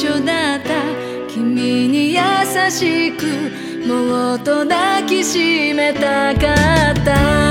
緒だった。君に優しくもっと抱きしめたかった。